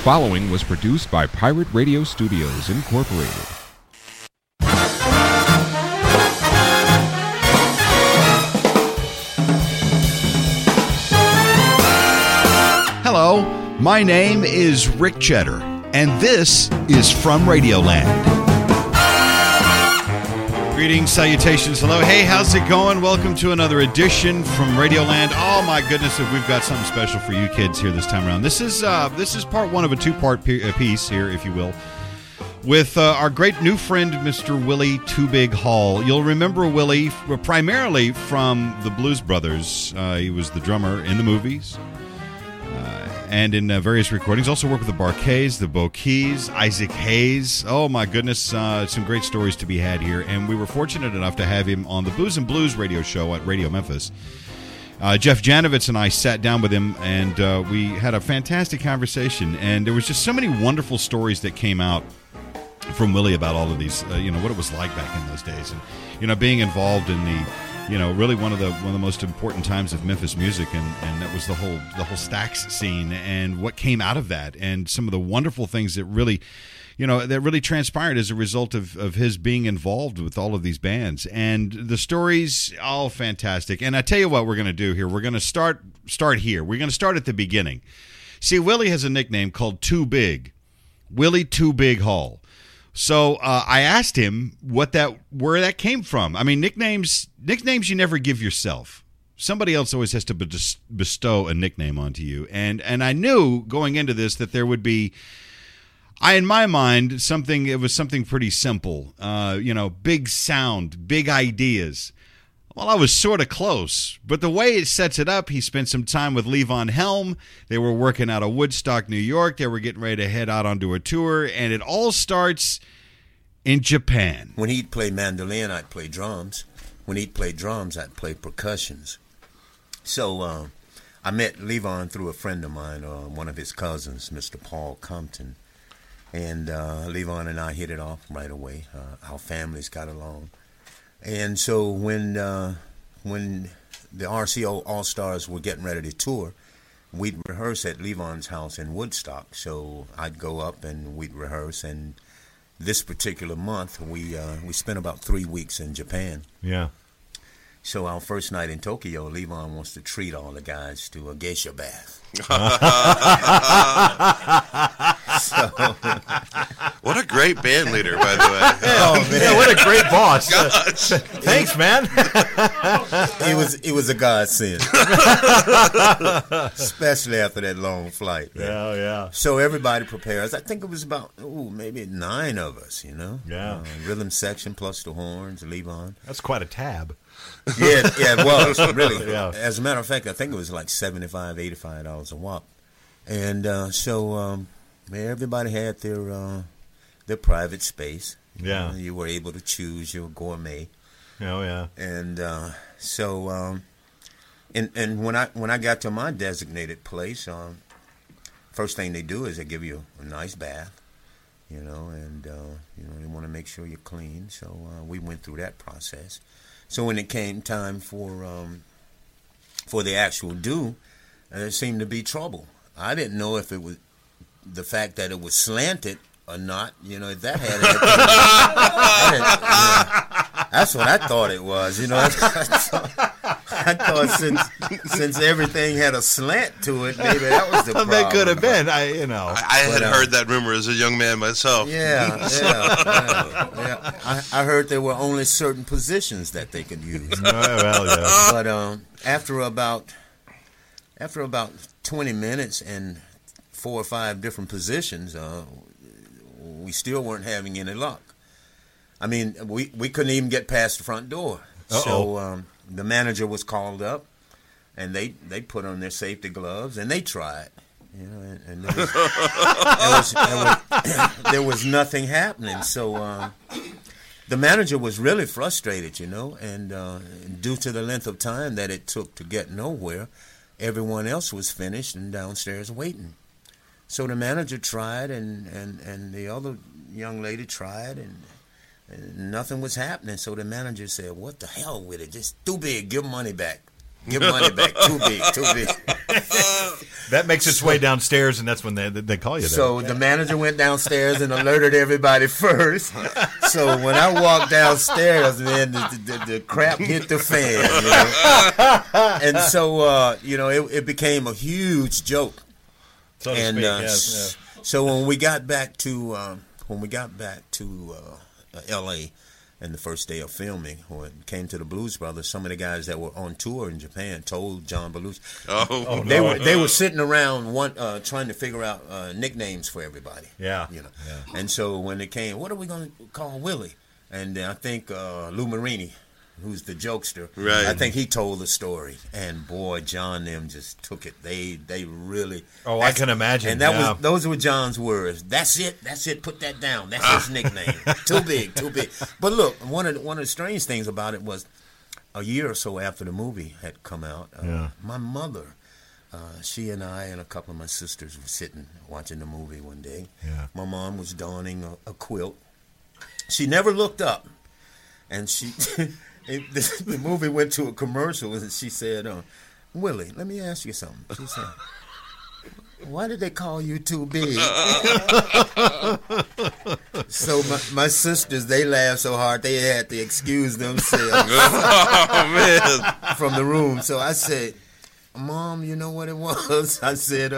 following was produced by Pirate Radio Studios, Incorporated. Hello, my name is Rick Cheddar, and this is From Radioland. Greetings, salutations, hello. Hey, how's it going? Welcome to another edition from Radioland. Oh my goodness, we've got something special for you kids here this time around. This is part one of a two-part piece here, if you will, with our great new friend, Mr. Willie Too Big Hall. You'll remember Willie primarily from the Blues Brothers. He was the drummer in the movies. And in various recordings. Also worked with the Bar-Kays, the Bo-Keys, Isaac Hayes. Oh, my goodness. Some great stories to be had here. And we were fortunate enough to have him on the Booze and Blues radio show at Radio Memphis. Jeff Janovitz and I sat down with him, and we had a fantastic conversation. And there was just so many wonderful stories that came out from Willie about all of these, what it was like back in those days. And, being involved in the... really one of the most important times of Memphis music, and that was the whole Stax scene and what came out of that, and some of the wonderful things that really, transpired as a result of his being involved with all of these bands, and the stories, all fantastic. And I tell you what, we're going to do here. We're going to start here. We're going to start at the beginning. See, Willie has a nickname called Too Big, Willie Too Big Hall. So I asked him where that came from. I mean, nicknames you never give yourself. Somebody else always has to bestow a nickname onto you. And I knew going into this that there would be, in my mind, it was something pretty simple. Big sound, big ideas. Well, I was sort of close, but the way it sets it up, he spent some time with Levon Helm. They were working out of Woodstock, New York. They were getting ready to head out onto a tour, and it all starts in Japan. When he'd play mandolin, I'd play drums. When he'd play drums, I'd play percussions. So I met Levon through a friend of mine, one of his cousins, Mr. Paul Compton. And Levon and I hit it off right away. Our families got along. And so when the RCO All-Stars were getting ready to tour, we'd rehearse at Levon's house in Woodstock. So I'd go up and we'd rehearse. And this particular month, we spent about 3 weeks in Japan. Yeah. So our first night in Tokyo, Levon wants to treat all the guys to a geisha bath. What a great band leader, by the way. Oh, man. Yeah, what a great boss. Thanks, man. It was a godsend. Especially after that long flight. Man. Yeah. So everybody prepares. I think it was about, maybe 9 of us, Yeah. Rhythm section plus the horns, Levon. That's quite a tab. Yeah, it was, really. Yeah. As a matter of fact, I think it was like $75, $85 a wop. And so everybody had their private space. Yeah. You were able to choose your gourmet. Oh, yeah. And so when I got to my designated place, first thing they do is they give you a nice bath, and they want to make sure you're clean. So we went through that process. So when it came time for the actual do, there seemed to be trouble. I didn't know if it was the fact that it was slanted or not. If that had anything. That's what I thought it was. I thought since everything had a slant to it, maybe that was the problem. That could have been. I had heard that rumor as a young man myself. Yeah. I heard there were only certain positions that they could use. Well, yeah. But after about 20 minutes and 4 or 5 different positions, we still weren't having any luck. I mean, we couldn't even get past the front door. Uh-oh. So the manager was called up, and they put on their safety gloves, and they tried. And there was nothing happening. So the manager was really frustrated, and due to the length of time that it took to get nowhere, everyone else was finished and downstairs waiting. So the manager tried, and the other young lady tried, and nothing was happening. So the manager said, "What the hell with it? Just too big. Give money back. Give money back. Too big. Too big." That makes its way downstairs, and that's when they call you there. So the manager went downstairs and alerted everybody first. So when I walked downstairs, man, the crap hit the fan. And so, it became a huge joke. So to speak, yes. So when we got back to L.A., and the first day of filming, when it came to the Blues Brothers, some of the guys that were on tour in Japan told John Belushi. They were sitting around trying to figure out nicknames for everybody. Yeah. And so when it came, what are we going to call Willie? And I think Lou Marini, who's the jokester, right. I think he told the story. And boy, John them just took it. They really. Oh, I can imagine. And those were John's words. That's it. Put that down. That's his nickname. Too big. But look, one of the strange things about it was, a year or so after the movie had come out, my mother, she and I and a couple of my sisters were sitting watching the movie one day. Yeah. My mom was donning a quilt. She never looked up, and she. The movie went to a commercial, and she said, Willie, let me ask you something. She said, why did they call you Too Big? So my sisters, they laughed so hard they had to excuse themselves from the room. So I said, Mom, you know what it was? I said,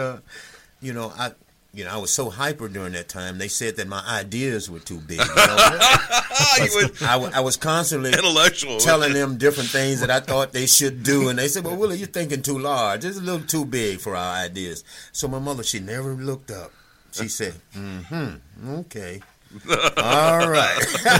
I was so hyper during that time. They said that my ideas were too big. I was constantly intellectual, telling them different things that I thought they should do, and they said, "Well, Willie, you're thinking too large. It's a little too big for our ideas." So my mother, she never looked up. She said, okay. All right.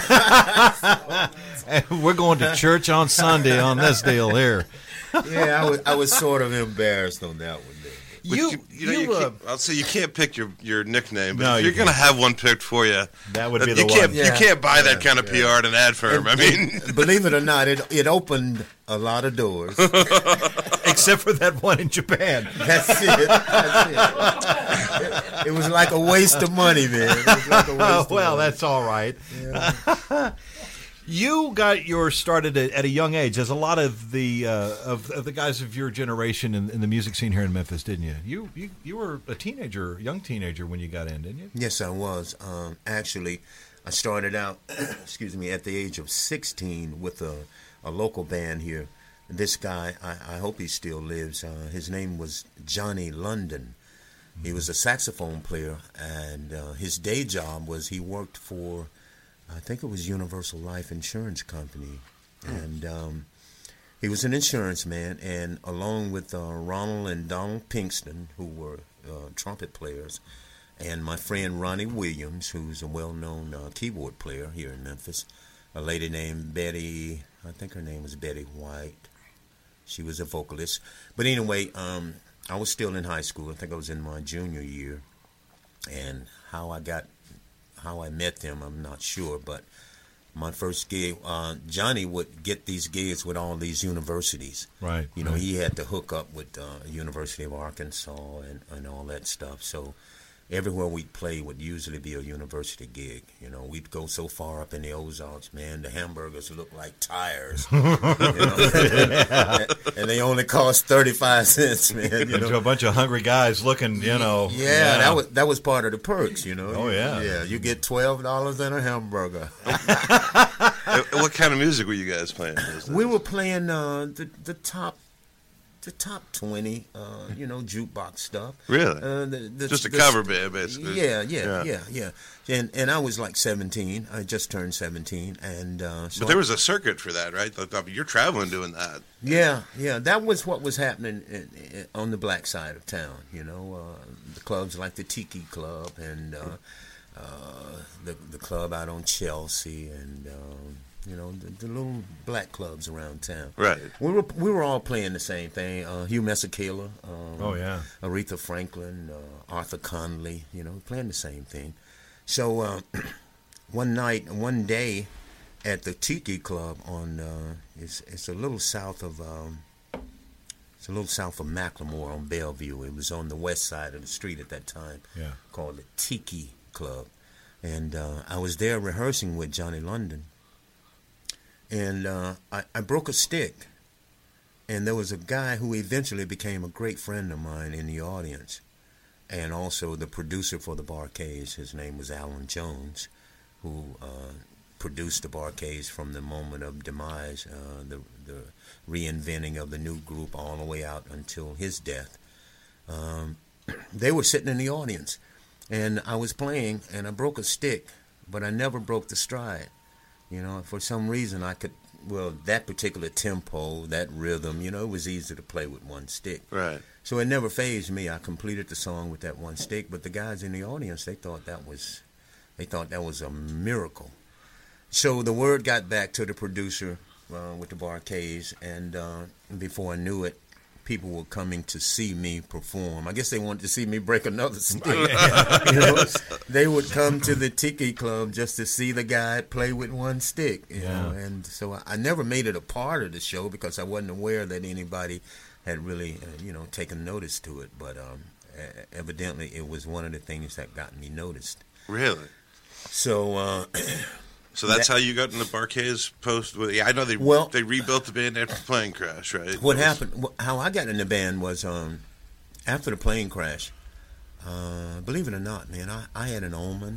We're going to church on Sunday on this deal here. Yeah, I was sort of embarrassed on that one. I'll say you can't pick your nickname, but no, if you're going to have one picked for you, that would be the one. You can't buy that kind of PR at an ad firm. I mean, believe it or not, it opened a lot of doors, except for that one in Japan. That's it. It was like a waste of money, man. It was like a waste of money. That's all right. Yeah. You got yours started at a young age, as a lot of the guys of your generation in the music scene here in Memphis, didn't you? You were a young teenager when you got in, didn't you? Yes, I was. Actually, I started out, at the age of 16 with a local band here. This guy, I hope he still lives. His name was Johnny London. He was a saxophone player, and his day job was he worked for, I think it was Universal Life Insurance Company, and he was an insurance man, and along with Ronald and Donald Pinkston, who were trumpet players, and my friend Ronnie Williams, who's a well-known keyboard player here in Memphis, a lady named Betty, I think her name was Betty White. She was a vocalist. But anyway, I was still in high school. I think I was in my junior year, and how I met them, I'm not sure, but my first gig, Johnny would get these gigs with all these universities. Right. He had to hook up with University of Arkansas and all that stuff. So everywhere we'd play would usually be a university gig. We'd go so far up in the Ozarks, man, the hamburgers looked like tires. And they only cost 35 cents, man. To a bunch of hungry guys looking, Yeah, that was part of the perks, Oh, yeah. Yeah, you get $12 and a hamburger. What kind of music were you guys playing? We were playing the top 20, jukebox stuff. Really? Just a cover band, basically. Yeah. And I was like 17. I just turned 17, and but there was a circuit for that, right? You're traveling doing that. Yeah. That was what was happening on the black side of town. The clubs like the Tiki Club and the club out on Chelsea and. The little black clubs around town. Right. We were all playing the same thing. Hugh Masekela. Aretha Franklin, Arthur Conley. Playing the same thing. So one day, at the Tiki Club on it's a little south of Macklemore on Bellevue. It was on the west side of the street at that time. Yeah. Called the Tiki Club, and I was there rehearsing with Johnny London. And I broke a stick, And there was a guy who eventually became a great friend of mine in the audience, and also the producer for the Bar-Kays. His name was Alan Jones, who produced the Bar-Kays from the moment of demise, the reinventing of the new group all the way out until his death. They were sitting in the audience, and I was playing, and I broke a stick, but I never broke the stride. You know, for some reason I could, well, that particular tempo, that rhythm, you know, it was easy to play with one stick. Right. So it never fazed me. I completed the song with that one stick, but the guys in the audience, they thought that was a miracle. So the word got back to the producer with the Bar-Kays, and before I knew it, people were coming to see me perform. I guess they wanted to see me break another stick. You know, they would come to the Tiki Club just to see the guy play with one stick. You know, and so I never made it a part of the show because I wasn't aware that anybody had really, taken notice to it. But evidently, it was one of the things that got me noticed. Really? So. So that's how you got in the Bar-Kays post. I know they rebuilt the band after the plane crash, right? What happened? How I got in the band was after the plane crash. Believe it or not, man, I had an omen.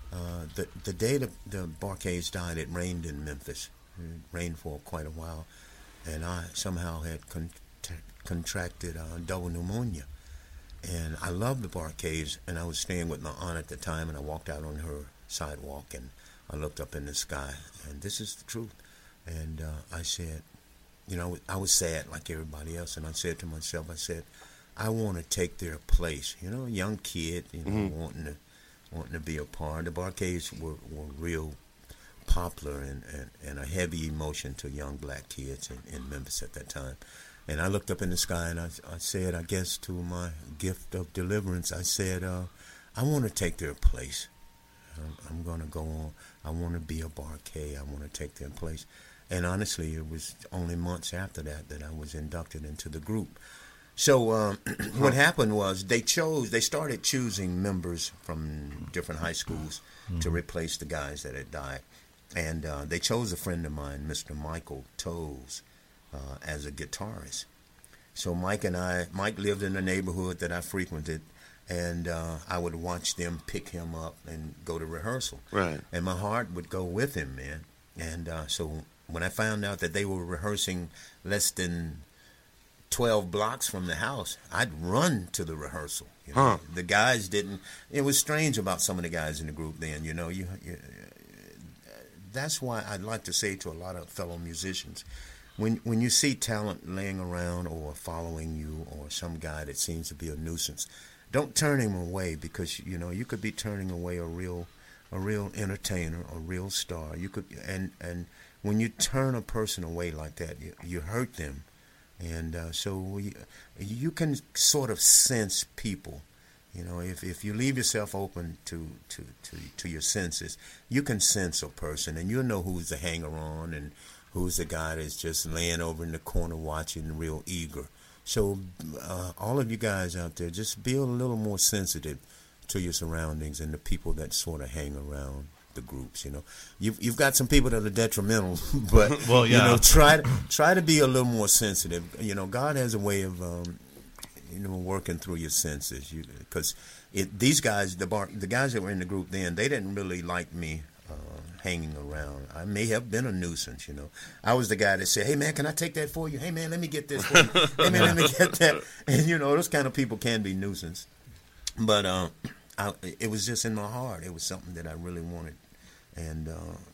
The day the Bar-Kays died, it rained in Memphis. It rained for quite a while, and I somehow had contracted double pneumonia. And I loved the Bar-Kays, and I was staying with my aunt at the time, and I walked out on her sidewalk, and I looked up in the sky, and this is the truth. And I said, I was sad like everybody else, and I said to myself, I want to take their place. You know, a young kid, wanting to be a part. The Bar-Kays were real popular and a heavy emotion to young black kids in Memphis at that time. And I looked up in the sky, and I said, I guess to my gift of deliverance, I said, I want to take their place. I'm going to go on. I want to be a Bar-Kay. I want to take their place. And honestly, it was only months after that I was inducted into the group. So what happened was they started choosing members from different high schools to replace the guys that had died. And they chose a friend of mine, Mr. Michael Toes, as a guitarist. So Mike lived in the neighborhood that I frequented, and I would watch them pick him up and go to rehearsal. Right. And my heart would go with him, man. And so when I found out that they were rehearsing less than 12 blocks from the house, I'd run to the rehearsal. You know? The guys didn't. It was strange about some of the guys in the group then. You know, that's why I'd like to say to a lot of fellow musicians, when you see talent laying around or following you, or some guy that seems to be a nuisance, don't turn him away, because you could be turning away a real entertainer, a real star. You could, and when you turn a person away like that, you hurt them, and so you can sort of sense people. You know, if you leave yourself open to your senses, you can sense a person, and you'll know who's the hanger-on and who's the guy that's just laying over in the corner watching, real eager. So all of you guys out there, just be a little more sensitive to your surroundings and the people that sort of hang around the groups. You know, you've got some people that are detrimental, but try to be a little more sensitive. You know, God has a way of working through your senses. Because these guys, the guys that were in the group then, they didn't really like me hanging around. I may have been a nuisance, I was the guy that said, hey, man, can I take that for you? Hey, man, let me get this for you. Hey, man, let me get that. And, those kind of people can be nuisance. But it was just in my heart. It was something that I really wanted. And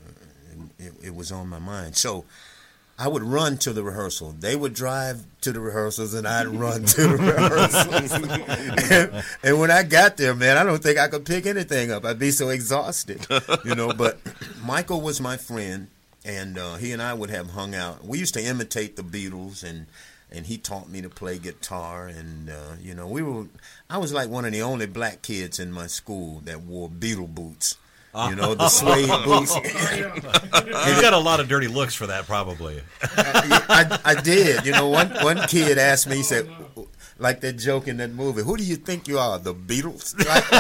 it was on my mind. So I would run to the rehearsal. They would drive to the rehearsals, and I'd run to the rehearsals. and when I got there, man, I don't think I could pick anything up. I'd be so exhausted, But Michael was my friend, and he and I would have hung out. We used to imitate the Beatles, and he taught me to play guitar. And, I was like one of the only black kids in my school that wore Beatle boots. The suede boots. You got a lot of dirty looks for that, probably. I did. One kid asked me, he said, like that joke in that movie, who do you think you are, the Beatles?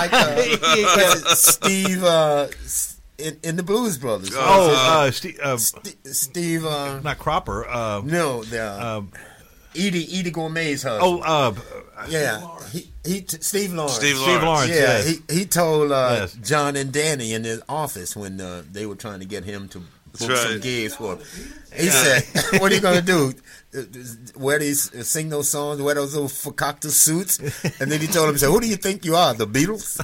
Like Steve in the Blues Brothers. Steve. Steve. Not Cropper. No, Edie Gourmet's husband. Steve Lawrence. Steve Lawrence. Yeah, yes. he told John and Danny in his office when they were trying to get him to book some gigs for him. He said, "What are you going to do? Sing those songs? Wear those little fakakta suits?" And then he told him, "Who do you think you are, the Beatles?"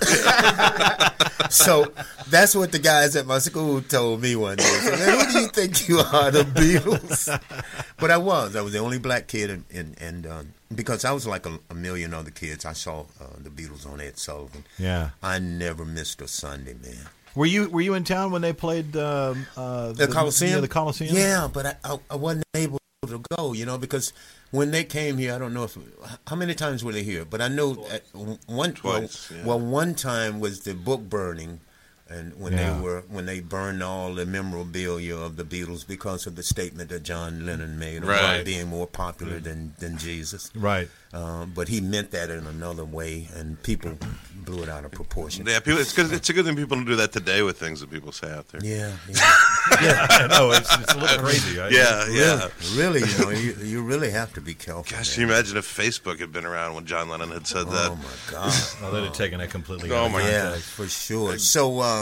So that's what the guys at my school told me one day. So, "Who do you think you are, the Beatles?" But I was the only black kid, and because I was like a million other kids, I saw the Beatles on Ed Sullivan. Yeah, I never missed a Sunday, man. Were you in town when they played the Coliseum? Yeah, the Coliseum. Yeah, but I wasn't able to go, because when they came here, I don't know how many times were they here, but I know Twice. One time was the book burning, and when they burned all the memorabilia of the Beatles because of the statement that John Lennon made about being more popular than Jesus. Right. But he meant that in another way, and people blew it out of proportion. Yeah, it's a good thing people don't do that today with things that people say out there. Yeah. I know it's a little crazy. Right? Yeah. Really, you really have to be careful. Gosh, can you imagine if Facebook had been around when John Lennon had said that? Oh my God! Oh, they'd have taken that completely. Oh my God! Yeah, for sure. So,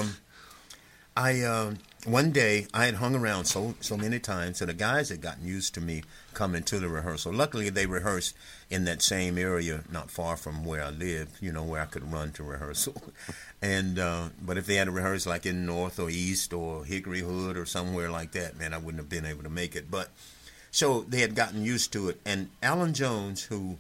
one day I had hung around so many times, so the guys had gotten used to me coming to the rehearsal. Luckily, they rehearsed in that same area, not far from where I lived, where I could run to rehearsal. And but if they had to rehearse like in North or East or Hickory Hood or somewhere like that, man, I wouldn't have been able to make it. But so they had gotten used to it. And Alan Jones, who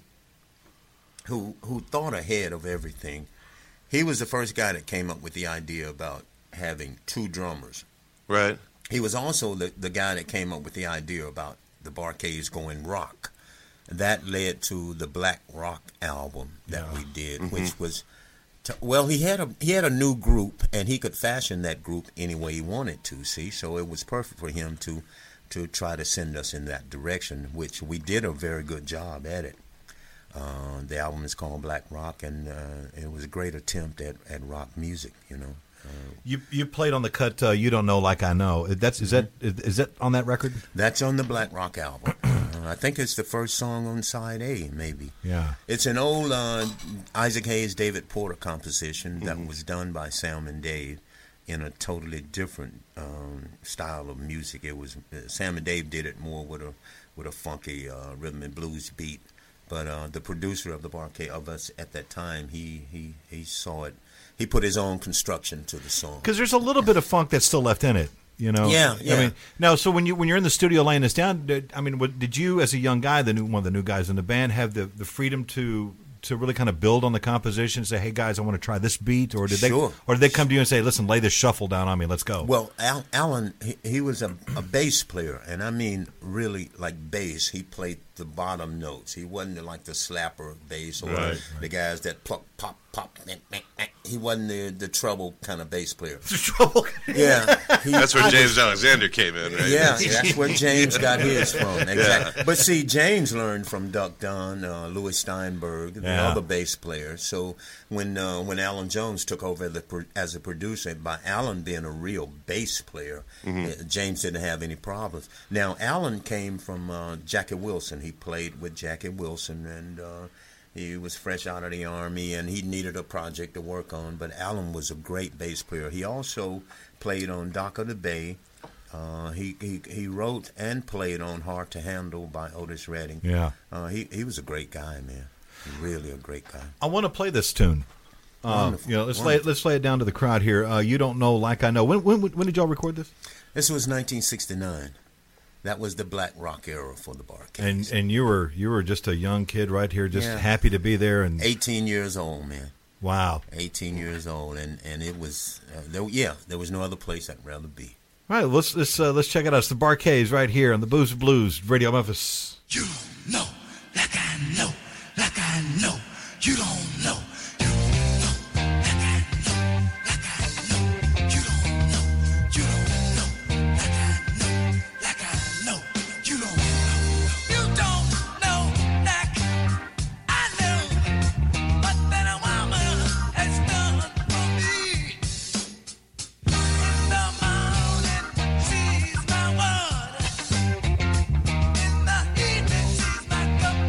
thought ahead of everything, he was the first guy that came up with the idea about having two drummers. Right. He was also the guy that came up with the idea about the Bar-Kays going rock. That led to the Black Rock album that we did, which was, he had a new group, and he could fashion that group any way he wanted to. See, so it was perfect for him to try to send us in that direction, which we did a very good job at it. The album is called Black Rock, and it was a great attempt at rock music, You played on the cut "You Don't Know Like I Know." Is that on that record? That's on the Black Rock album. I think it's the first song on side A, maybe. Yeah. It's an old Isaac Hayes, David Porter composition that was done by Sam and Dave in a totally different style of music. It was Sam and Dave did it more with a funky rhythm and blues beat, but the producer of the Bar-Kays of us at that time, he saw it. He put his own construction to the song. Because there's a little bit of funk that's still left in it, Yeah. I mean, now, so when you're in the studio laying this down, did you, as a young guy, one of the new guys in the band, have the freedom to really kind of build on the composition and say, "Hey guys, I want to try this beat," or did they come to you and say, "Listen, lay this shuffle down on me, let's go"? Well, Alan, he was a bass player, and I mean really like bass. He played the bottom notes. He wasn't like the slapper bass or the guys that pluck, pop, pop. He wasn't the treble kind of bass player. Trouble. Yeah, that's where James Alexander came in, right? Yeah, that's where James got his from. Exactly. Yeah. But see, James learned from Duck Dunn, Louis Steinberg, the other bass players. So when Alan Jones took over as a producer, by Alan being a real bass player, James didn't have any problems. Now, Alan came from Jackie Wilson. He played with Jackie Wilson, and he was fresh out of the Army, and he needed a project to work on. But Alan was a great bass player. He also played on Dock of the Bay. He wrote and played on Hard to Handle by Otis Redding. Yeah. He was a great guy, man. Really a great guy. I want to play this tune. Let's lay it down to the crowd here. You Don't Know Like I Know. When did y'all record this? This was 1969. That was the Black Rock era for the Bar-Kays. And you were just a young kid right here, just happy to be there. And 18 years old, man. Wow. 18 years old, and it was there was no other place I'd rather be. All right, let's check it out. It's the Bar-Kays right here on the Booze of Blues, Radio Memphis. You don't know like I know, like I know. You don't know. Cup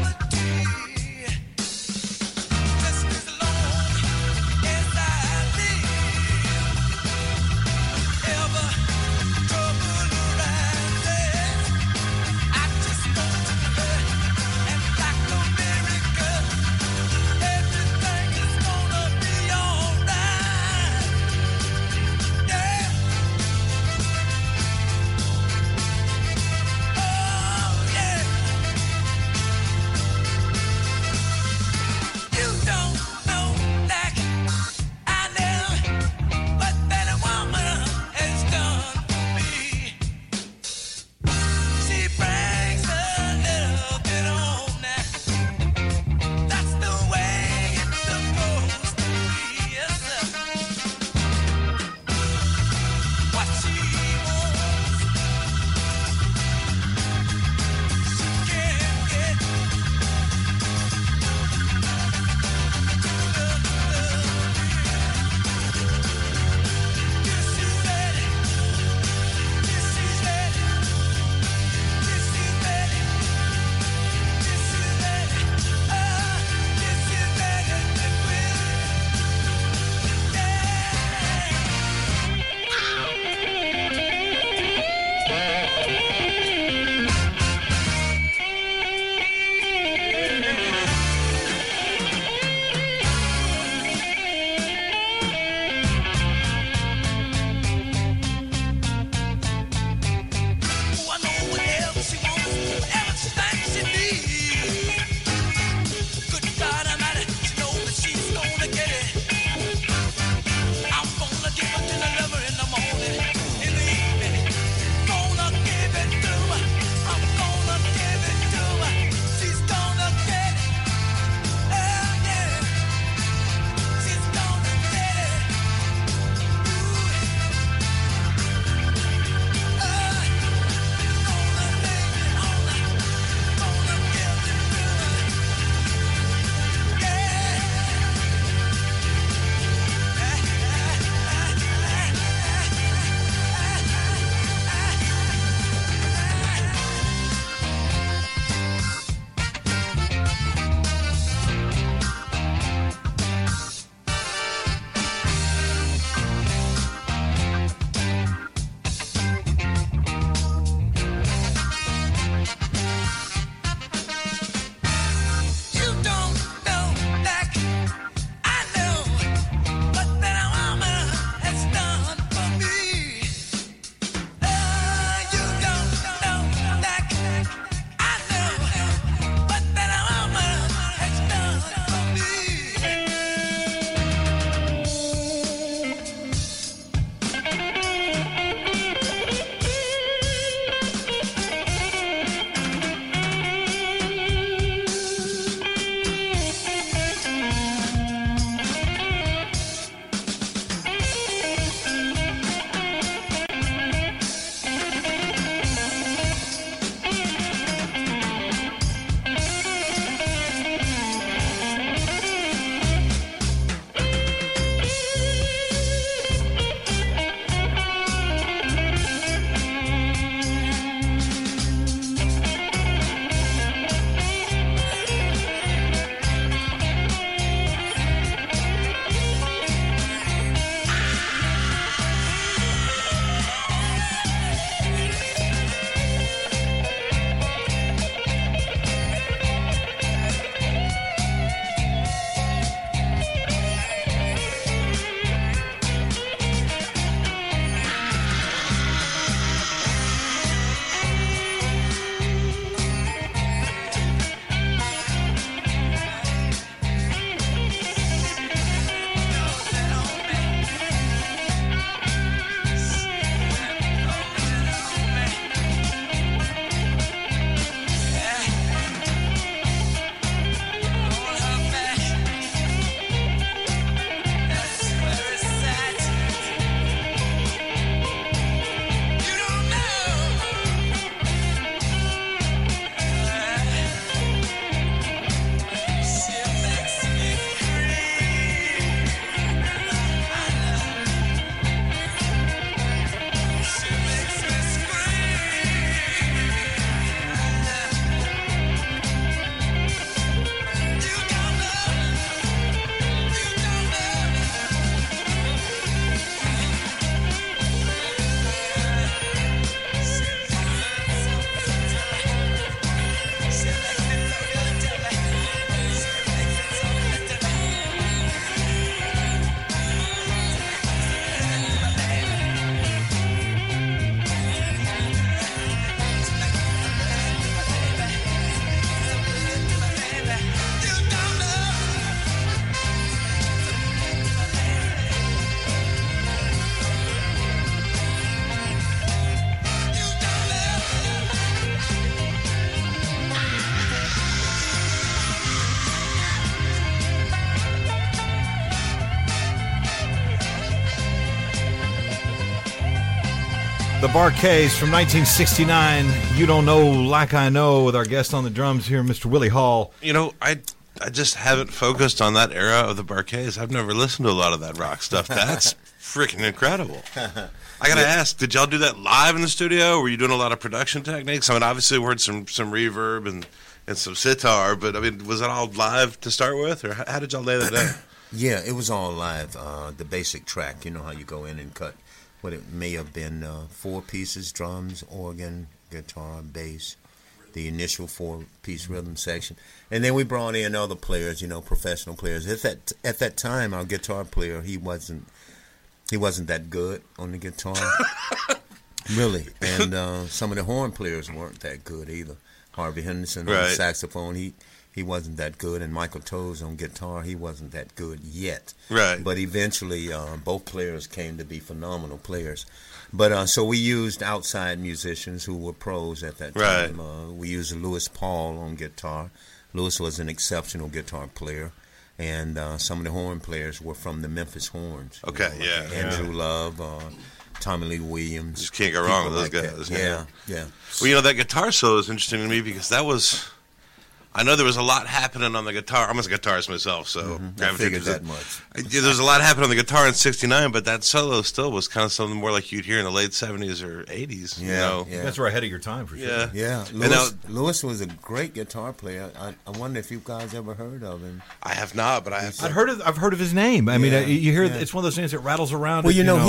The Bar-Kays from 1969, You Don't Know Like I Know, with our guest on the drums here, Mr. Willie Hall. You know, I just haven't focused on that era of the Bar-Kays. I've never listened to a lot of that rock stuff. That's freaking incredible. I got to ask, did y'all do that live in the studio? Were you doing a lot of production techniques? I mean, obviously we heard some reverb and some sitar, but I mean, was it all live to start with, or how did y'all lay that down? Yeah, it was all live. The basic track, you know how you go in and cut what it may have been 4 pieces: drums, organ, guitar, bass, the initial 4-piece rhythm section. And then we brought in other players, you know, professional players. At that time, our guitar player, he wasn't that good on the guitar, really. And some of the horn players weren't that good either. Harvey Henderson on the saxophone, he wasn't that good, and Michael Toes on guitar, he wasn't that good yet. Right. But eventually, both players came to be phenomenal players. But so we used outside musicians who were pros at that time. Right. We used Louis Paul on guitar. Louis was an exceptional guitar player, and some of the horn players were from the Memphis Horns. Okay, you know, like Andrew Love, Tommy Lee Williams. Just can't go wrong with those like guys. Yeah. Well, you know, that guitar solo is interesting to me because that was... I know there was a lot happening on the guitar. I'm a guitarist myself, so I figured that much. There was a lot happening on the guitar in '69, but that solo still was kind of something more like you'd hear in the late '70s or '80s. Yeah, you know? yeah. That's right ahead of your time, for sure. Yeah. Louis was a great guitar player. I wonder if you guys ever heard of him. I have not, but I have. I've heard of his name. I mean, you hear it's one of those names that rattles around. Well, you know.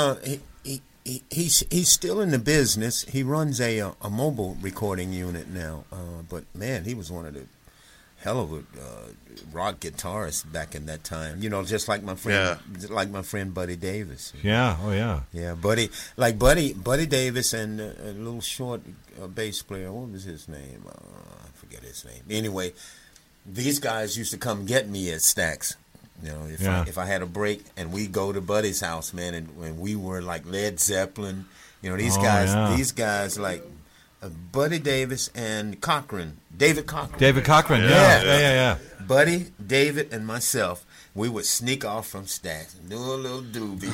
He's still in the business. He runs a mobile recording unit now. But man, he was one of the hell of a rock guitarists back in that time. You know, just like my friend Buddy Davis. Yeah. Oh yeah. Yeah, Buddy Davis and a little short bass player. What was his name? I forget his name. Anyway, these guys used to come get me at Stax. You know, if I had a break, and we go to Buddy's house, man, and we were like Led Zeppelin, you know, these guys like Buddy Davis and David Cochran. Yeah. Buddy, David, and myself, we would sneak off from Stax and do a little doobie.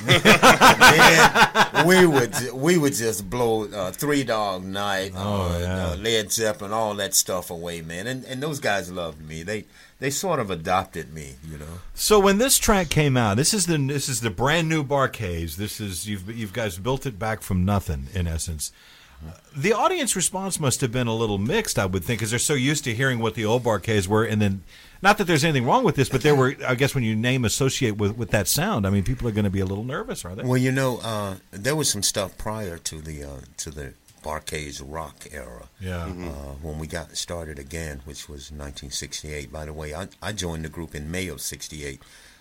And then we would just blow Three Dog Night, Led Zeppelin, all that stuff away, man. And those guys loved me. They sort of adopted me, you know. So when this track came out, this is the brand new Bar-Kays. This is you've guys built it back from nothing, in essence. The audience response must have been a little mixed, I would think, because they're so used to hearing what the old Bar-Kays were, and then, not that there's anything wrong with this, but there were, I guess, when you associate with that sound, I mean, people are going to be a little nervous, are they? Well, you know, there was some stuff prior to the Bar-Kays rock era. Yeah. When we got started again, which was 1968. By the way, I joined the group in May of '68.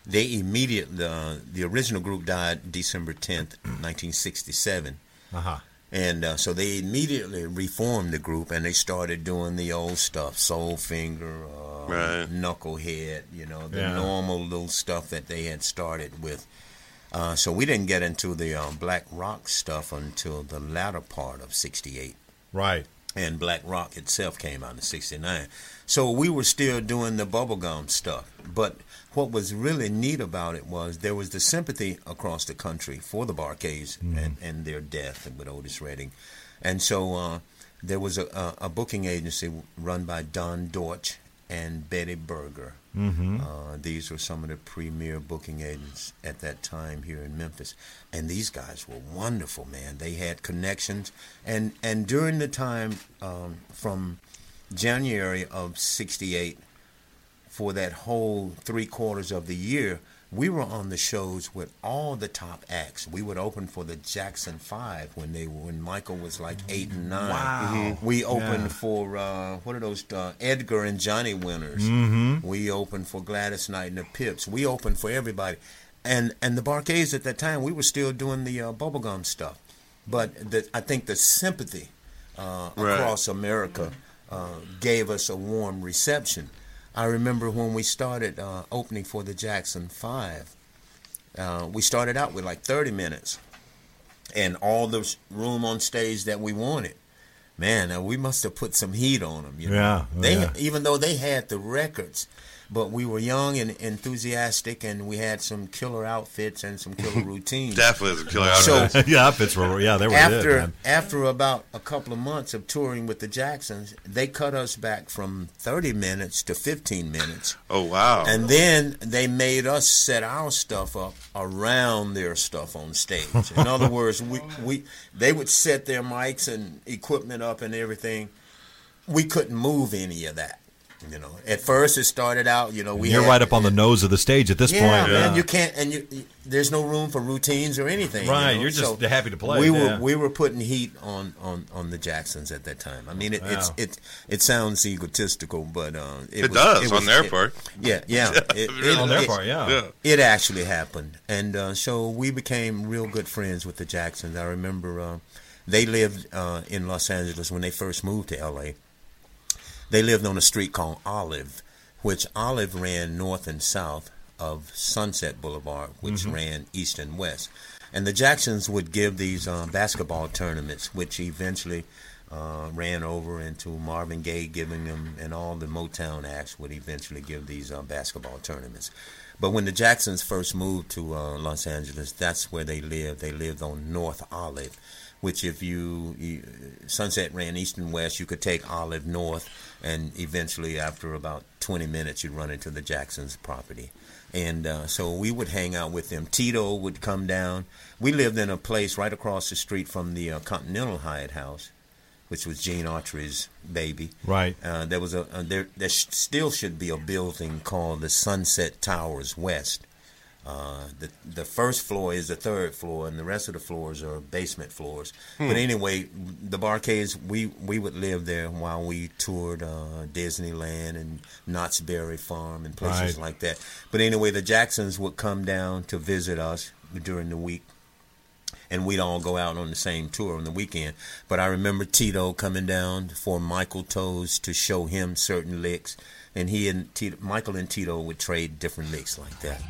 The original group died December 10th, 1967. And so they immediately reformed the group, and they started doing the old stuff, Soul Finger, Knucklehead, you know, the normal little stuff that they had started with. So we didn't get into the black rock stuff until the latter part of '68. Right. And black rock itself came out in '69. So we were still doing the bubblegum stuff. But what was really neat about it was there was the sympathy across the country for the Bar-Kays and their death with Otis Redding. And so there was a booking agency run by Don Dortch and Betty Berger. These were some of the premier booking agents at that time here in Memphis. And these guys were wonderful, man. They had connections. And during the time from January of '68, for that whole 3/4 of the year, we were on the shows with all the top acts. We would open for the Jackson 5 when Michael was like 8 and 9. Wow. We opened for what are those Edgar and Johnny Winters. We opened for Gladys Knight and the Pips. We opened for everybody. And the Bar-Kays at that time, we were still doing the bubblegum stuff. But I think the sympathy across America gave us a warm reception. I remember when we started opening for the Jackson 5, we started out with like 30 minutes and all the room on stage that we wanted. Man, we must have put some heat on them. You know? Yeah. Even though they had the records, but we were young and enthusiastic, and we had some killer outfits and some killer routines. Definitely some killer So outfits. Yeah, outfits were they were good, man. after about a couple of months of touring with the Jacksons, they cut us back from 30 minutes to 15 minutes. Oh, wow. And then they made us set our stuff up around their stuff on stage. In other words, they would set their mics and equipment up and everything. We couldn't move any of that. You know, at first it started out. You know, You're right up on the nose of the stage at this point. Man, you can't, and there's no room for routines or anything. Right, you know? you're just happy to play. We were putting heat on the Jacksons at that time. I mean, it sounds egotistical, but it was on their part. Yeah, On their part, yeah. It actually happened, and so we became real good friends with the Jacksons. I remember they lived in Los Angeles when they first moved to L.A. They lived on a street called Olive, which Olive ran north and south of Sunset Boulevard, which ran east and west. And the Jacksons would give these basketball tournaments, which eventually ran over into Marvin Gaye giving them, and all the Motown acts would eventually give these basketball tournaments. But when the Jacksons first moved to Los Angeles, that's where they lived. They lived on North Olive, which if Sunset ran east and west, you could take Olive north, and eventually after about 20 minutes you'd run into the Jacksons' property. And so we would hang out with them. Tito would come down. We lived in a place right across the street from the Continental Hyatt House, which was Gene Autry's baby. Right. There was there still should be a building called the Sunset Towers West. The first floor is the third floor, and the rest of the floors are basement floors. But anyway, the Bar-Kays, we would live there while we toured Disneyland and Knott's Berry Farm and places like that. But anyway, the Jacksons would come down to visit us during the week, and we'd all go out on the same tour on the weekend. But I remember Tito coming down for Michael Toes to show him certain licks, and Michael and Tito would trade different licks like that.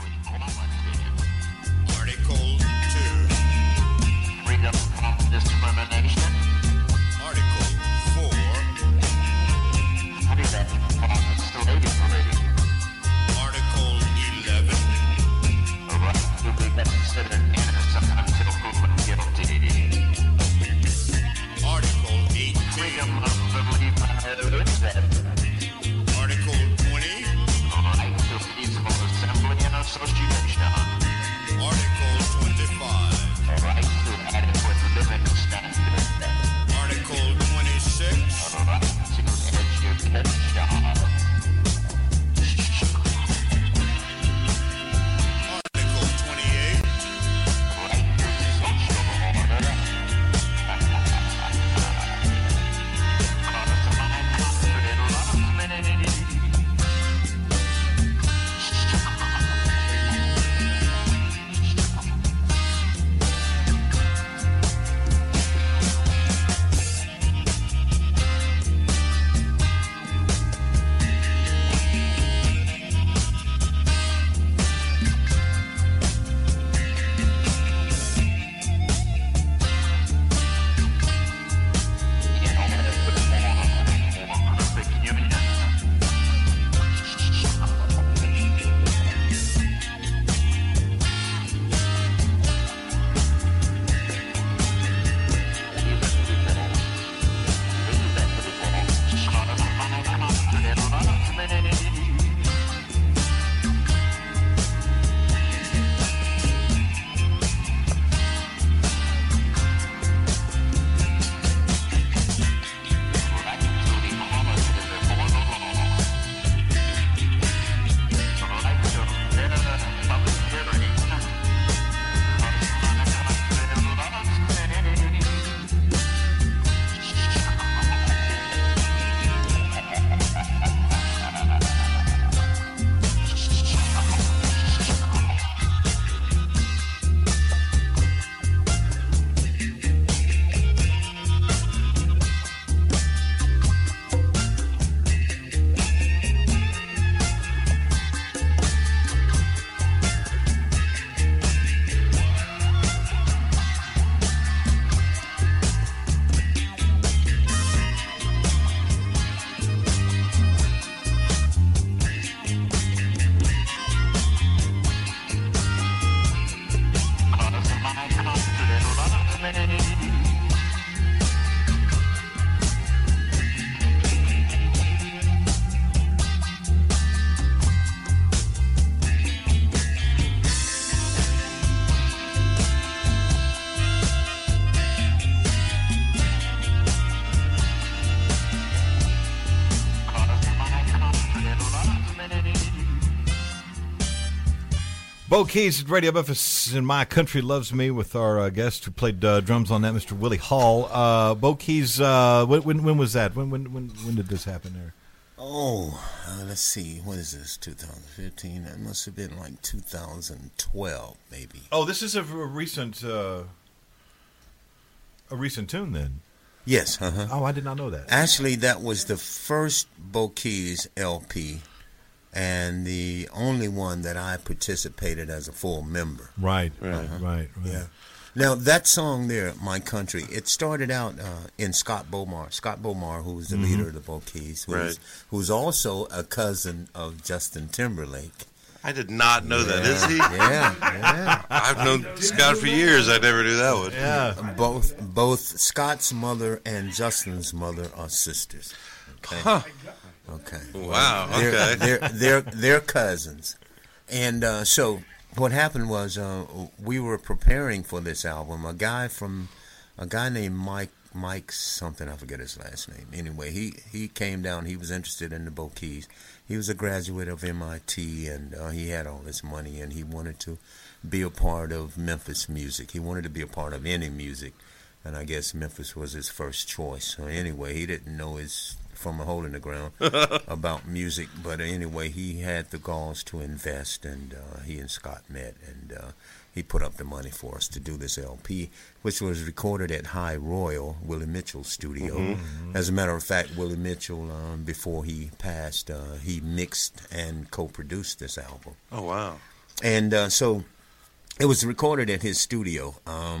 Article 2. Freedom from discrimination. Article 4. Freedom from slavery. Article 11. The right to be considered innocent until proven guilty. Article 18. Freedom of belief and religion. Article 20. The right to peaceful assembly and association. Bo Keys at Radio Memphis and My Country Loves Me with our guest who played drums on that, Mr. Willie Hall. Bo Keys, when was that? When did this happen there? Oh, let's see. What is this? 2015? That must have been like 2012, maybe. Oh, this is a recent tune then. Yes. Uh-huh. Oh, I did not know that. Actually, that was the first Bo Keys LP, and the only one that I participated as a full member. Right. Yeah. Now, that song there, My Country, it started out in Scott Bomar. Scott Bomar, who was the leader of the Bo Keys, who's also a cousin of Justin Timberlake. I did not know that. Is he? Yeah. I've known Scott for years. I never knew that one. Yeah. Both Scott's mother and Justin's mother are sisters. Okay. Huh. Okay. Wow. Okay. They're cousins, and so what happened was we were preparing for this album. A guy named Mike something, I forget his last name. Anyway, he came down. He was interested in the Bo Keys. He was a graduate of MIT, and he had all this money, and he wanted to be a part of Memphis music. He wanted to be a part of any music, and I guess Memphis was his first choice. So anyway, he didn't know his from a hole in the ground about music, but anyway, he had the galls to invest, and he and Scott met, and he put up the money for us to do this LP, which was recorded at High Royal, Willie Mitchell's studio. As a matter of fact, Willie Mitchell, before he passed, he mixed and co-produced this album. Oh, wow. And so it was recorded at his studio.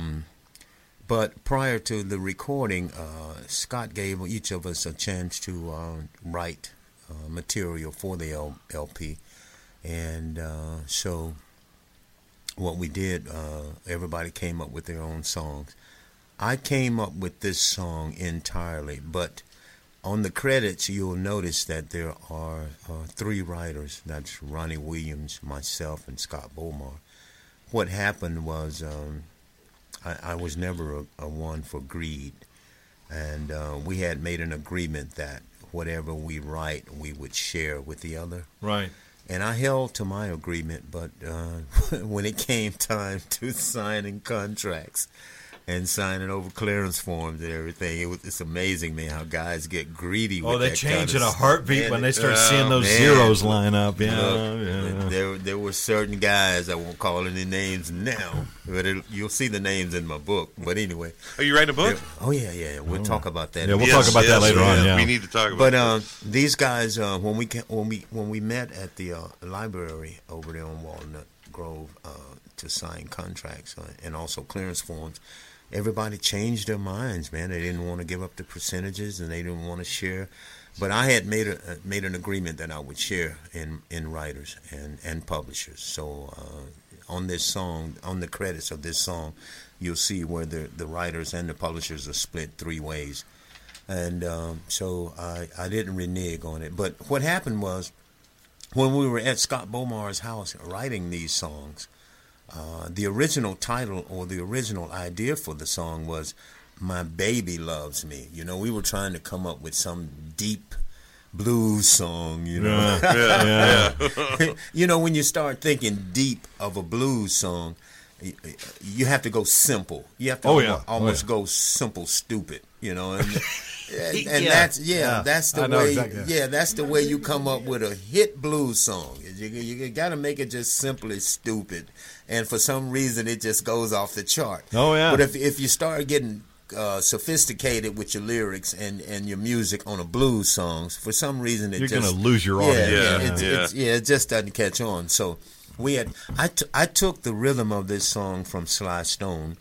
But prior to the recording, Scott gave each of us a chance to write material for the LP. And so what we did, everybody came up with their own songs. I came up with this song entirely, but on the credits you'll notice that there are 3 writers. That's Ronnie Williams, myself, and Scott Bomar. What happened was I was never a one for greed, and we had made an agreement that whatever we write, we would share with the other. Right. And I held to my agreement, but when it came time to signing contracts and signing over clearance forms and everything, it's amazing, man, how guys get greedy with that. Oh, they change in a heartbeat when they start Oh, seeing those zeros line up. Yeah, Look, there were certain guys, I won't call any names now, but you'll see the names in my book. But anyway. Are you writing a book? Oh, yeah. We'll talk about that. Yeah, we'll talk about that later on. Yeah. We need to talk about that. But these guys, when we met at the library over there on Walnut Grove to sign contracts and also clearance forms, everybody changed their minds, man. They didn't want to give up the percentages, and they didn't want to share. But I had made an agreement that I would share in writers and publishers. So on this song, on the credits of this song, you'll see where the writers and the publishers are split 3 ways. And so I didn't renege on it. But what happened was, when we were at Scott Bomar's house writing these songs, the original title or the original idea for the song was My Baby Loves Me. You know, we were trying to come up with some deep blues song, you know. Yeah. You know, when you start thinking deep of a blues song, you have to go simple. You have to almost go simple stupid, you know. And that's the way. Exactly. That's the way you come up with a hit blues song. You got to make it just simply stupid, and for some reason it just goes off the chart. Oh yeah. But if you start getting sophisticated with your lyrics and your music on a blues songs, for some reason you're gonna lose your audience. It just doesn't catch on. So I took the rhythm of this song from Sly Stone,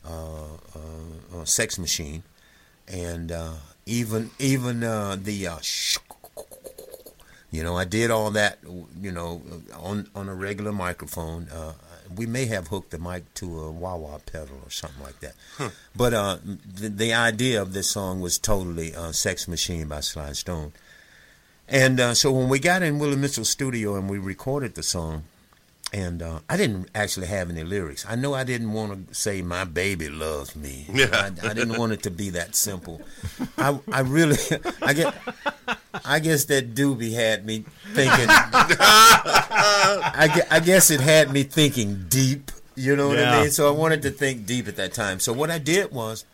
Sex Machine, and even the you know, I did all that, you know, on a regular microphone. We may have hooked the mic to a wah-wah pedal or something like that. But the idea of this song was totally Sex Machine by Sly Stone. And so when we got in Willie Mitchell's studio and we recorded the song, and I didn't actually have any lyrics. I know I didn't want to say "My baby loves me." Yeah. I didn't want it to be that simple. I guess that doobie had me thinking. I guess it had me thinking deep. You know what Yeah. I mean? So I wanted to think deep at that time. So what I did was,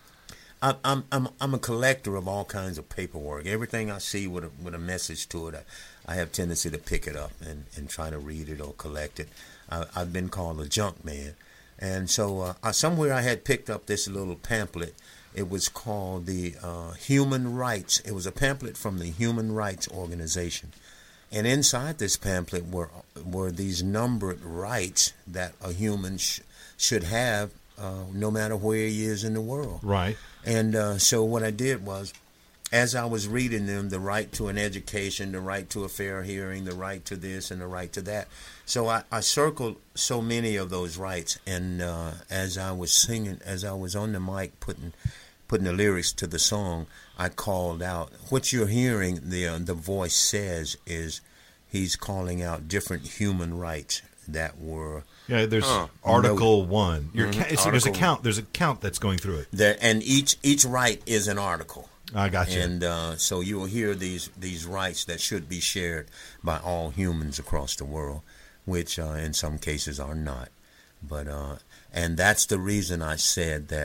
I'm a collector of all kinds of paperwork. Everything I see with a message to it, I have tendency to pick it up and try to read it or collect it. I've been called a junk man, and so somewhere I had picked up this little pamphlet. It was called the Human Rights. It was a pamphlet from the Human Rights Organization. And inside this pamphlet were these numbered rights that a human should have, no matter where he is in the world. Right. And so what I did was, as I was reading them, the right to an education, the right to a fair hearing, the right to this and the right to that. So I circled so many of those rights. And as I was singing, as I was on the mic putting the lyrics to the song, I called out. What you're hearing, the voice says, is he's calling out different human rights that were. Yeah, there's Article 1. There's a count. There's a count that's going through it. There, and each right is an article. I got you. And so you will hear these rights that should be shared by all humans across the world, which in some cases are not. But and that's the reason I said that.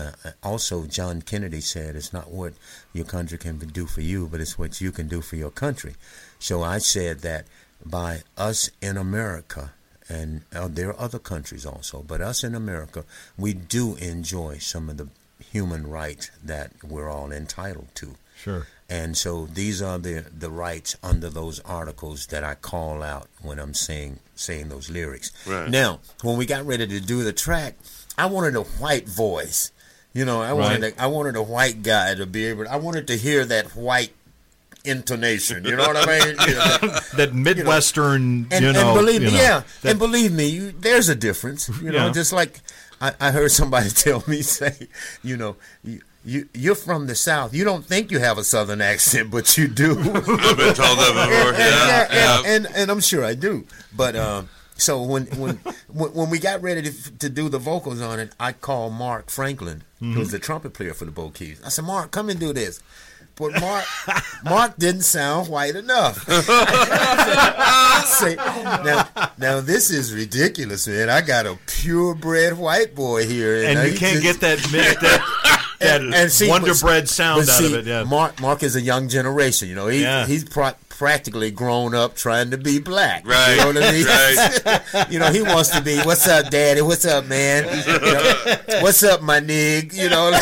Also, John Kennedy said, it's not what your country can do for you, but it's what you can do for your country. So I said that by us in America, and there are other countries also, but us in America, we do enjoy some of the human rights that we're all entitled to. Sure. And so these are the rights under those articles that I call out when I'm saying those lyrics. Right. Now, when we got ready to do the track, I wanted a white voice. You know, I wanted a white guy to be able. I wanted to hear that white intonation. You know what I mean? You know, that Midwestern. and believe me, and believe me, there's a difference. You know, just like I heard somebody tell me say, you know, you're from the South. You don't think you have a Southern accent, but you do. I've been told that before. And I'm sure I do. But so when we got ready to do the vocals on it, I called Mark Franklin, who was the trumpet player for the Bo Keys. I said, Mark, come and do this. But Mark didn't sound white enough. I say, now this is ridiculous, man. I got a purebred white boy here, and you can't get that Wonder Bread sound out of it. Yeah. Mark is a young generation. You know, he's practically grown up trying to be black. Right. You know what I mean? Right. You know, he wants to be, what's up, Daddy? What's up, man? You know, what's up, my nig? You know,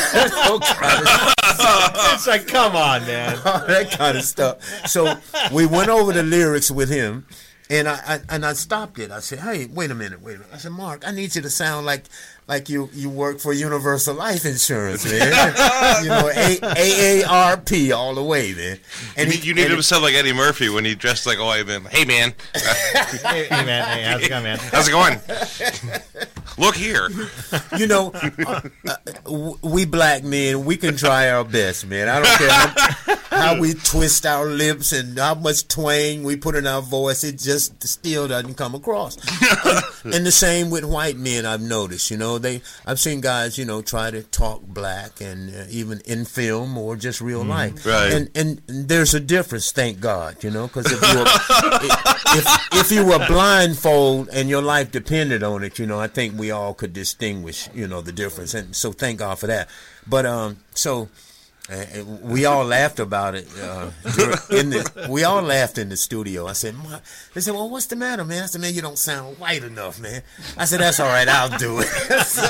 it's like, come on, man. All that kind of stuff. So we went over the lyrics with him, and I stopped it. I said, hey, wait a minute. I said, Mark, I need you to sound like you work for Universal Life Insurance, man. You know, AARP all the way, man. And you need him to sound like Eddie Murphy when he dressed like a white man. Hey, man. Hey, man. Hey, how's it going, man? How's it going? Look here. You know, we black men, we can try our best, man. I don't care how we twist our lips and how much twang we put in our voice. It just still doesn't come across. And the same with white men, I've noticed. You know, I've seen guys, you know, try to talk black, and even in film or just real life. Right. And there's a difference, thank God, you know, because if you were blindfold and your life depended on it, you know, I think we all could distinguish, you know, the difference. And so thank God for that. But we all laughed about it. We all laughed in the studio. I said, they said, well, what's the matter, man? I said, man, you don't sound white enough, man. I said, that's all right, I'll do it.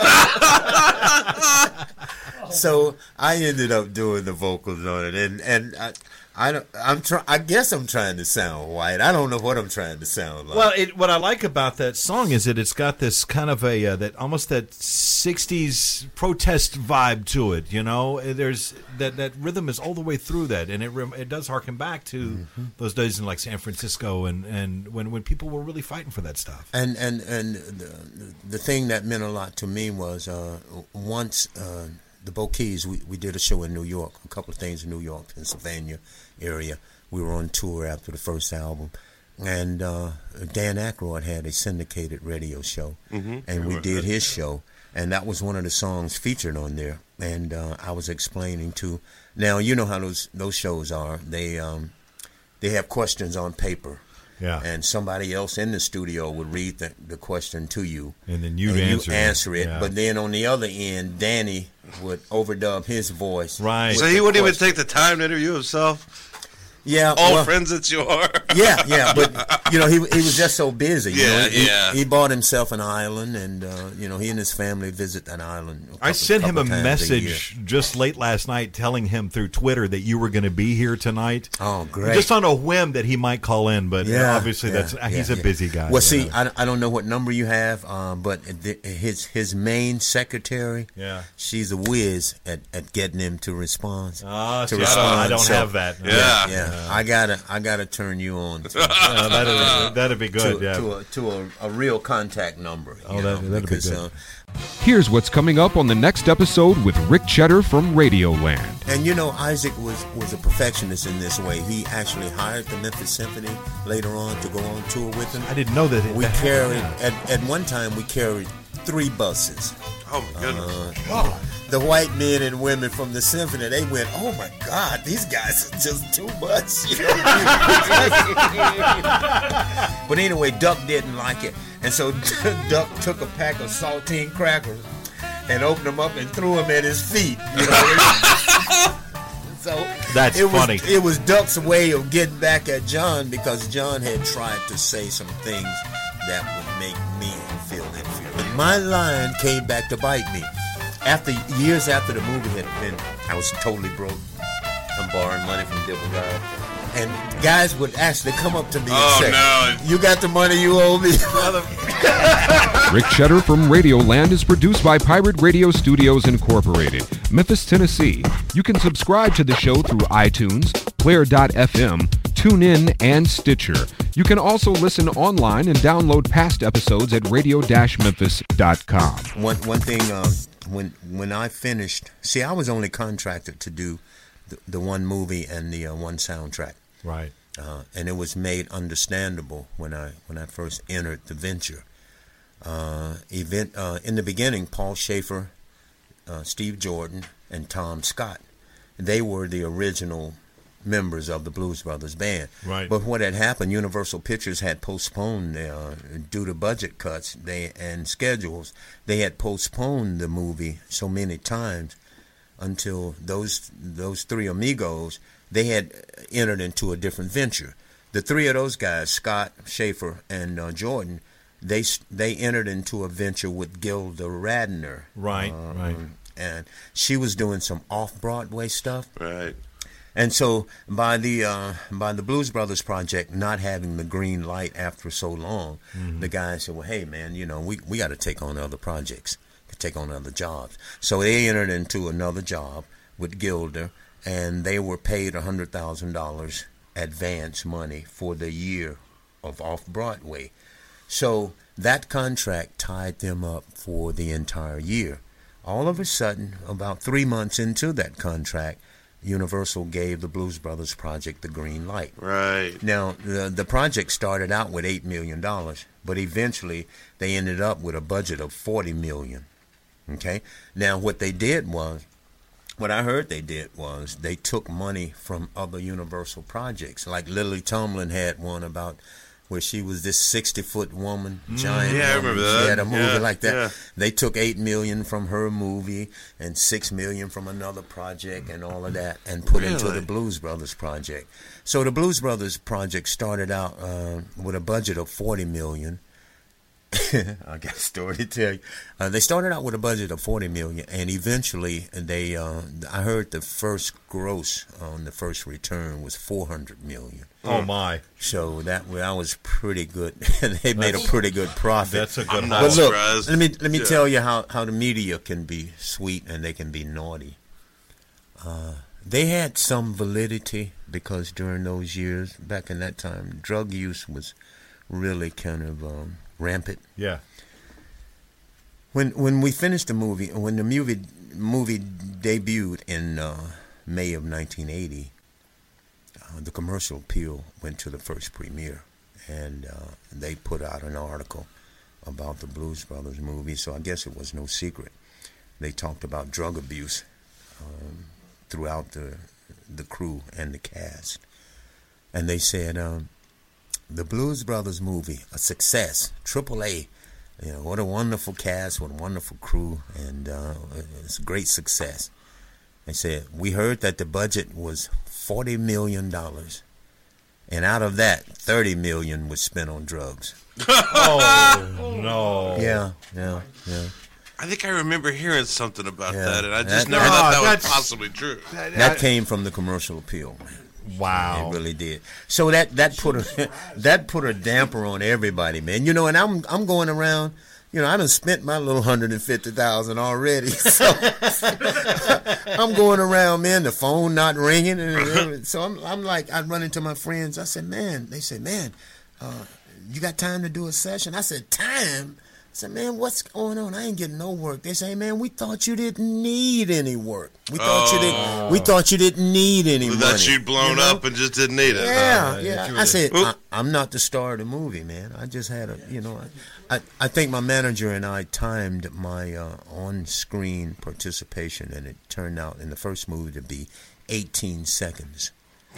So I ended up doing the vocals on it, and I guess I'm trying to sound white. I don't know what I'm trying to sound like. Well, what I like about that song is that it's got this kind of a that almost that '60s protest vibe to it. You know, there's that rhythm is all the way through that, and it does harken back to those days in like San Francisco and when people were really fighting for that stuff. And the thing that meant a lot to me was once. The Bo Keys, we did a show in New York, a couple of things in New York, Pennsylvania area. We were on tour after the first album. And Dan Aykroyd had a syndicated radio show. And we did his show. And that was one of the songs featured on there. And I was explaining to... Now, you know how those shows are. They have questions on paper. Yeah. and somebody else in the studio would read the question to you, And then you'd and answer it. it. Yeah. But then on the other end, Danny would overdub his voice. Right. with So he the wouldn't even question. take the time to interview himself. Yeah, All well, friends that you are. yeah, but he was just so busy. You Yeah, know, he, yeah. He bought himself an island, and he and his family visit that island. I sent him a couple times message just late last night telling him through Twitter that you were going to be here tonight. Oh, great. Just on a whim that he might call in, but obviously he's a busy guy. Well, see, I don't know what number you have, but his main secretary, she's a whiz at getting him to respond. I don't So, have that. Yeah. I gotta turn you on to, that'd be good. to a real contact number. That'd be because, good. Here's what's coming up on the next episode with Rick Cheddar from Radioland. And Isaac was a perfectionist in this way. He actually hired the Memphis Symphony later on to go on tour with him. I didn't know that. We carried at one time we carried 3 buses. Oh my goodness. The white men and women from the symphony, they went, "Oh my God, these guys are just too much." But anyway, Duck didn't like it, and so Duck took a pack of saltine crackers and opened them up and threw them at his feet. So That's funny. It was Duck's way of getting back at John, because John had tried to say some things that would make me feel inferior. But my line came back to bite me. Years after the movie had been, I was totally broke. I'm borrowing money from Dibble Guy. And guys would actually come up to me and say, "You got the money you owe me?" Rick Cheddar from Radioland is produced by Pirate Radio Studios Incorporated, Memphis, Tennessee. You can subscribe to the show through iTunes, Player.fm, TuneIn, and Stitcher. You can also listen online and download past episodes at radio-memphis.com. One thing, when I finished, see, I was only contracted to do the one movie and the one soundtrack. Right. And it was made understandable when I first entered the venture. In the beginning, Paul Schaefer, Steve Jordan, and Tom Scott, they were the original members of the Blues Brothers band. Right. But what had happened, Universal Pictures had postponed, due to budget cuts and schedules, they had postponed the movie so many times until those 3 amigos, they had entered into a different venture. The 3 of those guys, Scott, Schaefer, and Jordan, they entered into a venture with Gilda Radner. Right. And she was doing some off-Broadway stuff. Right. And so by the Blues Brothers project not having the green light after so long, the guys said, "Well, hey man, we got to take on other projects, take on other jobs." So they entered into another job with Gilder, and they were paid $100,000 advance money for the year of off-Broadway. So that contract tied them up for the entire year. All of a sudden, about 3 months into that contract, Universal gave the Blues Brothers project the green light. Right. Now, the project started out with $8 million, but eventually they ended up with a budget of $40 million. Okay? Now, what I heard they did was they took money from other Universal projects. Like Lily Tomlin had one about where she was this 60-foot woman, giant yeah, I woman. remember that. She had a movie like that. Yeah. They took $8 million from her movie and $6 million from another project and all of that and put into the Blues Brothers project. So the Blues Brothers project started out with a budget of $40 million. I got a story to tell you. They started out with a budget of $40 million, and eventually I heard the first gross on the first return was $400 million. Oh my! So that was pretty good. They made a pretty good profit. That's a good. I'm not But look, surprised. let me tell you how the media can be sweet and they can be naughty. They had some validity because during those years, back in that time, drug use was really kind of rampant. Yeah. When we finished the movie, when the movie debuted in May of 1980, the commercial appeal went to the first premiere, and they put out an article about the Blues Brothers movie. So I guess it was no secret. They talked about drug abuse throughout the crew and the cast, and they said the Blues Brothers movie, a success, AAA. You know, what a wonderful cast, what a wonderful crew, and it's a great success. They said, we heard that the budget was $40 million, and out of that, $30 million was spent on drugs. Oh, no. Yeah. I think I remember hearing something about Yeah. that, and I just That- never No, thought that was that's- possibly true. That came from the commercial appeal, man. Wow. It really did. So that put a damper on everybody, man. You know, and I'm going around. You know, I done spent my little $150,000 already. So I'm going around, man. The phone not ringing, and so I'm like, I run into my friends. I said, man. They said, man, you got time to do a session? I said, time. I said, man, what's going on? I ain't getting no work. They say, man, we thought you didn't need any work. We thought you didn't need any money. That you'd blown know? up and just didn't need it. Yeah. I said, I'm not the star of the movie, man. I just had I think my manager and I timed my on-screen participation, and it turned out in the first movie to be 18 seconds.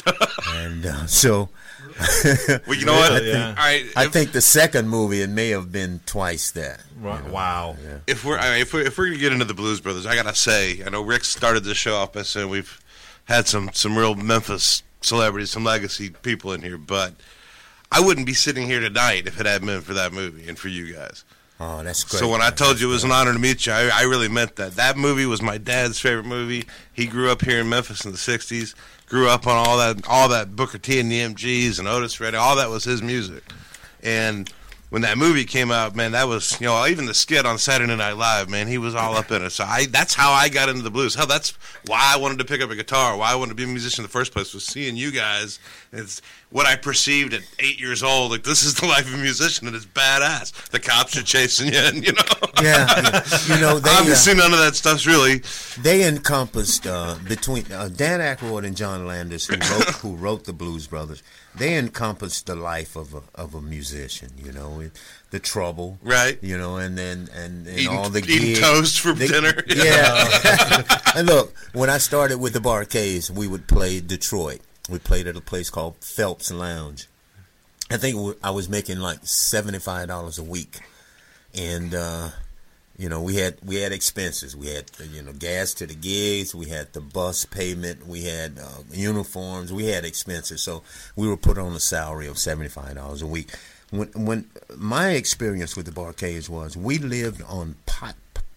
And so, Well, you know what? Yeah. All right. I think the second movie, it may have been twice that. Wow. Yeah. If we're gonna get into the Blues Brothers, I gotta say, I know Rick started this show off by saying we've had some real Memphis celebrities, some legacy people in here, but I wouldn't be sitting here tonight if it hadn't been for that movie and for you guys. Oh, that's great. So when I told you it was an honor to meet you, I really meant that. That movie was my dad's favorite movie. He grew up here in Memphis in the '60s. Grew up on all that Booker T and the MGs and Otis Redding. All that was his music. And when that movie came out, man, that was, you know, even the skit on Saturday Night Live, man, he was all up in it. So that's how I got into the blues. Hell, that's why I wanted to pick up a guitar, why I wanted to be a musician in the first place, was seeing you guys. It's what I perceived at 8 years old. Like, this is the life of a musician, and it's badass. The cops are chasing you, and, you know. Yeah. You know, Obviously, none of that stuff's really. They encompassed between Dan Aykroyd and John Landis, who wrote the Blues Brothers. They encompassed the life of a musician. You know, the trouble, Right. You know, and Eating, all the eating gigs. toast for dinner. Yeah. And look, when I started with the Bar-Kays, we would play Detroit. We played at a place called Phelps Lounge. I think I was making like $75 a week, and you know, we had expenses. We had gas to the gigs. We had the bus payment. We had uniforms. We had expenses. So we were put on a salary of $75 a week. When my experience with the Bar-Kays was, we lived on pot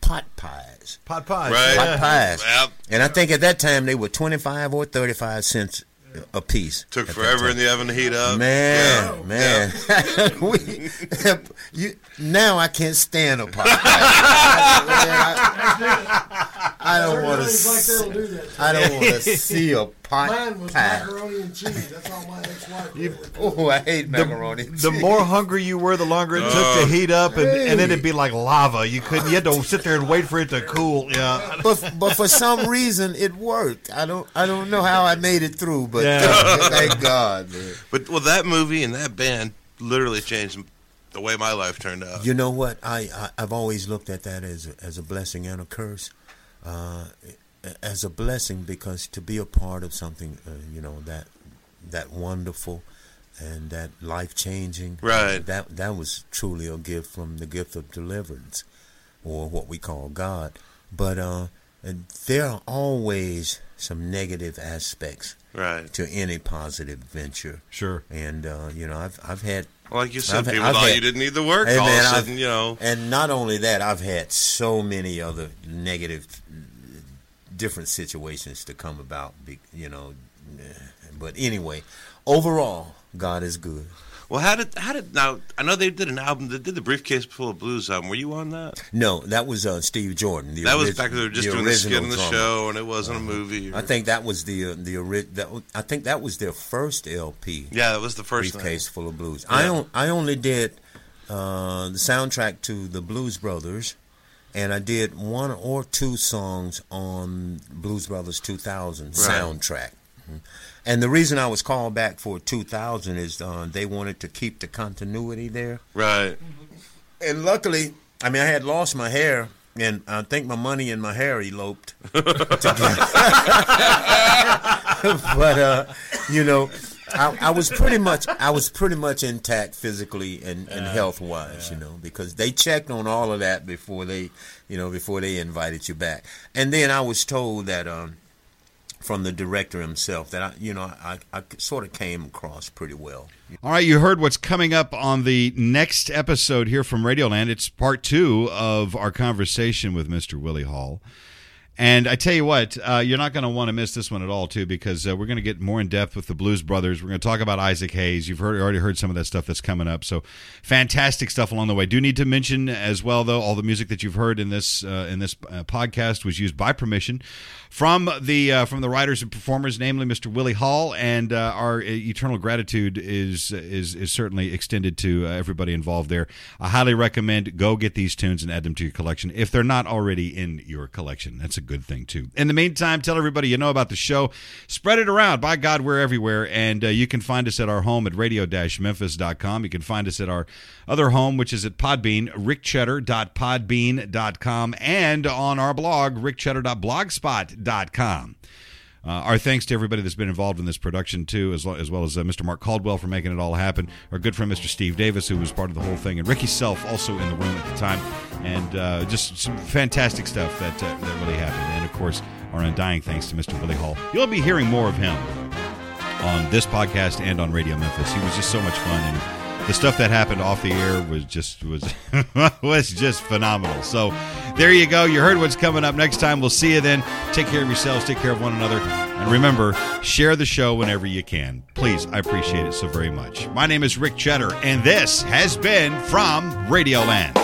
pies. Pot pies. Right. Pot pies. Yep. And I think at that time they were 25 or 35 cents a piece. Took at that forever time. in the oven to heat up. Man. Now I can't stand a pot pie. I don't want to. I don't want to see a pot Mine was pie. macaroni and cheese. That's all my ex-wife did. Oh, I hate macaroni. and The cheese. more hungry you were, the longer it took to heat up, and then it'd be like lava. You had to sit there and wait for it to cool. Yeah. But for some reason it worked. I don't know how I made it through, but thank God, man. But that movie and that band literally changed the way my life turned out. You know what? I've always looked at that as a blessing and a curse. As a blessing, because to be a part of something, that wonderful and that life-changing, Right. That was truly a gift from the gift of deliverance, or what we call God. But there are always some negative aspects, Right. to any positive venture. Sure. And I've had. Like you said, I've people had- thought you didn't need the work. Hey, all man, of a sudden, And not only that, I've had so many other negative, different situations to come about. But anyway, overall, God is good. Well, how did now? I know they did an album. They did the Briefcase Full of Blues album. Were you on that? No, that was Steve Jordan. That was back when they were just doing the skit original in the drummer. show, and it wasn't a movie. I think that was I think that was their first LP. Yeah, that was the first Briefcase Full of Blues. Yeah. I only did the soundtrack to the Blues Brothers, and I did one or two songs on Blues Brothers 2000 soundtrack. And the reason I was called back for 2000 is they wanted to keep the continuity there. Right. And luckily, I had lost my hair, and I think my money and my hair eloped together. But, I was pretty much intact physically and health wise, because they checked on all of that before they invited you back. And then I was told that from the director himself that I sort of came across pretty well. All right, you heard what's coming up on the next episode here from Radioland. It's part 2 of our conversation with Mr. Willie Hall. And I tell you what, you're not going to want to miss this one at all, too, because we're going to get more in depth with the Blues Brothers. We're going to talk about Isaac Hayes. You've already heard some of that stuff that's coming up. So fantastic stuff along the way. Do need to mention as well, though, all the music that you've heard in this podcast was used by permission from the writers and performers, namely Mr. Willie Hall, and our eternal gratitude is certainly extended to everybody involved there. I highly recommend go get these tunes and add them to your collection if they're not already in your collection. That's a good thing, too. In the meantime, tell everybody you know about the show. Spread it around. By God, we're everywhere. And you can find us at our home at radio-memphis.com. You can find us at our other home, which is at Podbean, rickcheddar.podbean.com, and on our blog, rickcheddar.blogspot.com. Our thanks to everybody that's been involved in this production, too, as well as Mr. Mark Caldwell for making it all happen. Our good friend, Mr. Steve Davis, who was part of the whole thing, and Ricky Self also in the room at the time. And just some fantastic stuff that really happened. And, of course, our undying thanks to Mr. Willie Hall. You'll be hearing more of him on this podcast and on Radio Memphis. He was just so much fun, and the stuff that happened off the air was just phenomenal. So there you go. You heard what's coming up. Next time, we'll see you then. Take care of yourselves. Take care of one another. And remember, share the show whenever you can. Please, I appreciate it so very much. My name is Rick Cheddar, and this has been From Radioland.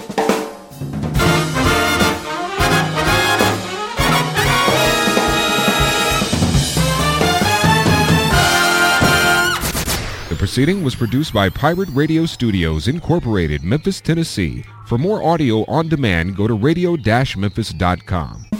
The proceeding was produced by Pirate Radio Studios, Incorporated, Memphis, Tennessee. For more audio on demand, go to radio-memphis.com.